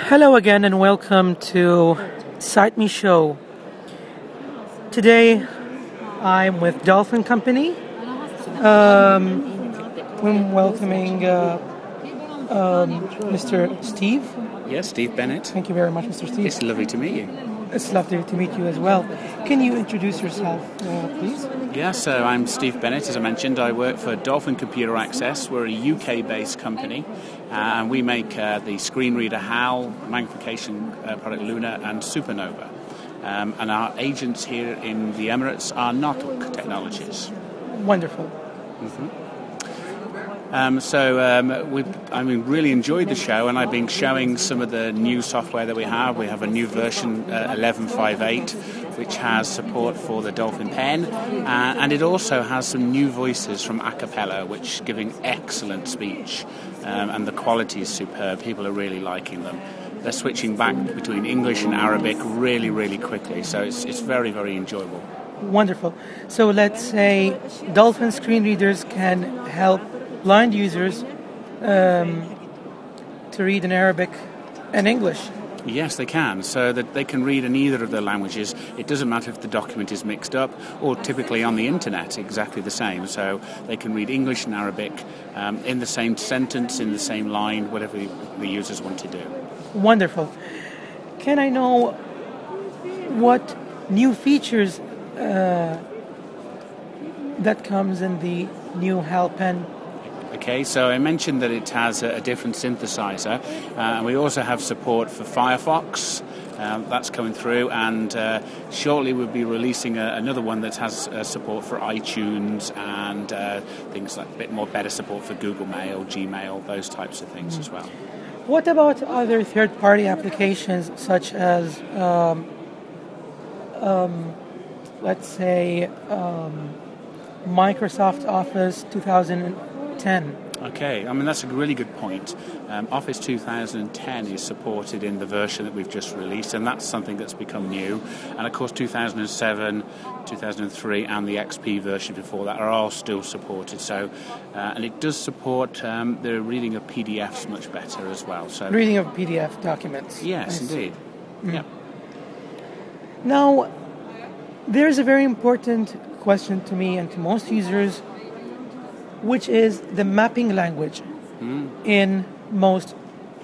Hello again and welcome to Cite Me Show. Today I'm with Dolphin Company. I'm welcoming Mr. Steve. Yes, Steve Bennett. Thank you very much, Mr. Steve. It's lovely to meet you. It's lovely to meet you as well. Can you introduce yourself, please? Yeah, so I'm Steve Bennett, as I mentioned. I work for Dolphin Computer Access. We're a UK-based company, and we make the screen reader HAL, magnification product Luna, and Supernova. And our agents here in the Emirates are Nartuk Technologies. Wonderful. Mm-hmm. We've really enjoyed the show, and I've been showing some of the new software that we have. We have a new version, 11.5.8, which has support for the Dolphin Pen, and it also has some new voices from Acapella, which are giving excellent speech, and the quality is superb. People are really liking them. They're switching back between English and Arabic really, really quickly, so it's very, very enjoyable. Wonderful. So let's say Dolphin screen readers can help blind users to read in Arabic and English. Yes, they can. So that they can read in either of the languages. It doesn't matter if the document is mixed up, or typically on the internet, exactly the same. So they can read English and Arabic in the same sentence, in the same line, whatever the users want to do. Wonderful. Can I know what new features that comes in the new HAL Pen? Okay, so I mentioned that it has a different synthesizer, and we also have support for Firefox. That's coming through, and shortly we'll be releasing another one that has support for iTunes and things like a bit more better support for Google Mail, Gmail, those types of things as well. What about other third-party applications such as, let's say, Microsoft Office 2010? Okay, I mean, that's a really good point. Office 2010 is supported in the version that we've just released, and that's something that's become new. And of course, 2007, 2003, and the XP version before that are all still supported. So, and it does support the reading of PDFs much better as well. So, reading of PDF documents. Yes, indeed. Yeah. Now, there's a very important question to me and to most users, which is the mapping language in most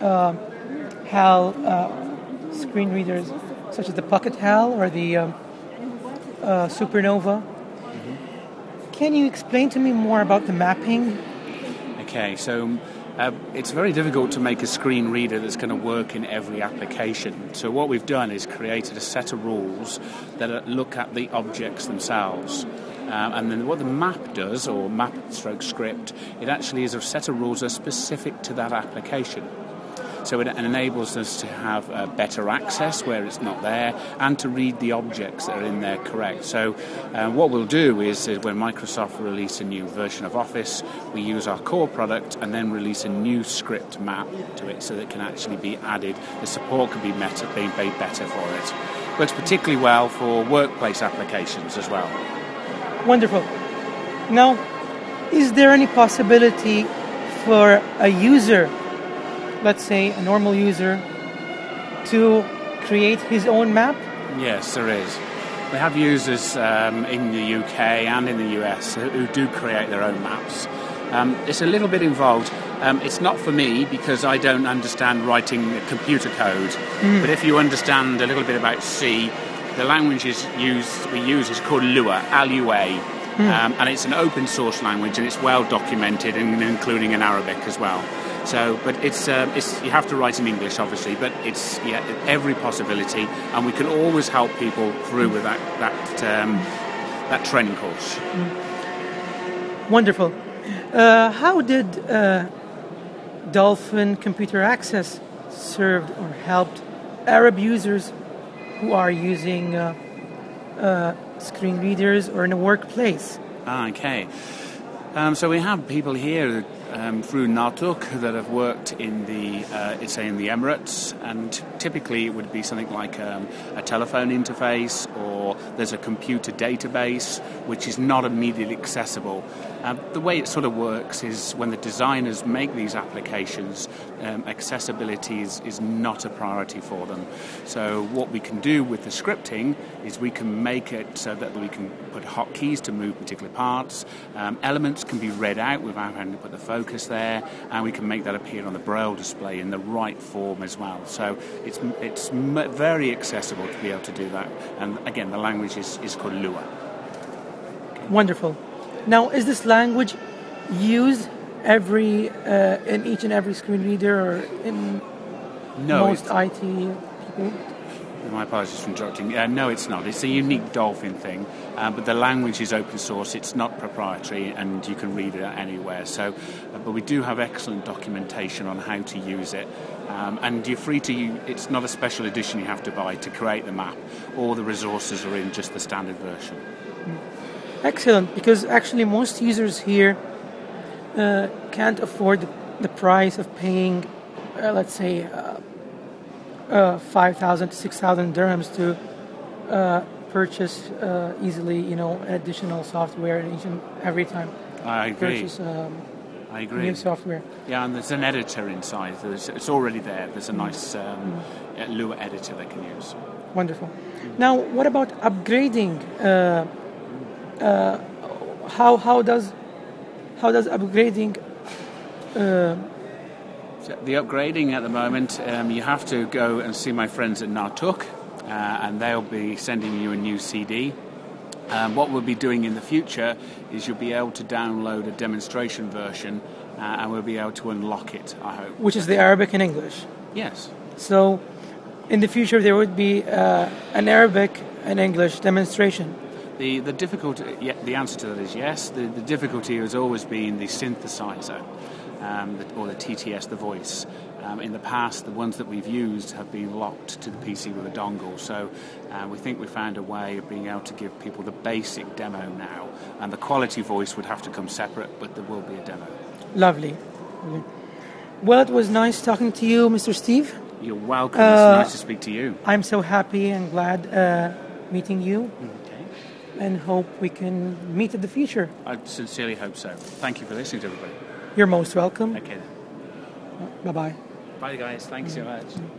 HAL screen readers, such as the Pocket HAL or the Supernova. Mm-hmm. Can you explain to me more about the mapping? Okay, so it's very difficult to make a screen reader that's going to work in every application. So what we've done is created a set of rules that look at the objects themselves. And then what the map does, or map/script, it actually is a set of rules that are specific to that application. So it enables us to have better access where it's not there, and to read the objects that are in there correct. So what we'll do is when Microsoft release a new version of Office, we use our core product and then release a new script map to it so that it can actually be added. The support can be made better for it. Works particularly well for workplace applications as well. Wonderful. Now, is there any possibility for a user, let's say a normal user, to create his own map? Yes, there is. We have users in the UK and in the US who do create their own maps. It's a little bit involved. It's not for me because I don't understand writing computer code. But if you understand a little bit about C, the language we use is called Lua, L-U-A, and it's an open source language, and it's well documented, and including in Arabic as well. So, but it's you have to write in English, obviously, but it's every possibility, and we can always help people through with that training course. Wonderful. How did Dolphin Computer Access served or helped Arab users who are using screen readers or in a workplace? Okay. So we have people here through Nartuk that have worked in the Emirates, and typically it would be something like a telephone interface, or there's a computer database which is not immediately accessible. The way it sort of works is when the designers make these applications, accessibility is not a priority for them. So what we can do with the scripting is we can make it so that we can put hotkeys to move particular parts. Elements can be read out without having to put the focus there, and we can make that appear on the Braille display in the right form as well. So it's very accessible to be able to do that. And again, the language is called Lua. Wonderful. Now, is this language used in each and every screen reader or in most IT people? My apologies for interrupting. No, it's not. It's a unique Dolphin thing, but the language is open source. It's not proprietary, and you can read it anywhere. So, but we do have excellent documentation on how to use it, and you're free to use. It's not a special edition you have to buy to create the map. All the resources are in just the standard version. Excellent, because actually most users here can't afford the price of paying, let's say, 5,000 to 6,000 dirhams to purchase easily, additional software each and every time. I agree. Purchase I agree. new software. Yeah, and there's an editor inside. It's already there. There's a nice Lua editor they can use. Wonderful. Now, what about upgrading? How does upgrading? So the upgrading at the moment, you have to go and see my friends at Nartuk, and they'll be sending you a new CD. What we'll be doing in the future is you'll be able to download a demonstration version, and we'll be able to unlock it, I hope. Which is the Arabic and English. Yes. So, in the future, there would be an Arabic and English demonstration. The difficulty, the answer to that is yes. The difficulty has always been the synthesizer, or the TTS, the voice. In the past, the ones that we've used have been locked to the PC with a dongle. So we think we found a way of being able to give people the basic demo now. And the quality voice would have to come separate, but there will be a demo. Lovely. Well, it was nice talking to you, Mr. Steve. You're welcome. It's nice to speak to you. I'm so happy and glad meeting you. And hope we can meet in the future. I sincerely hope so. Thank you for listening to everybody. You're most welcome. Okay then. Bye-bye. Bye guys. Thanks so much.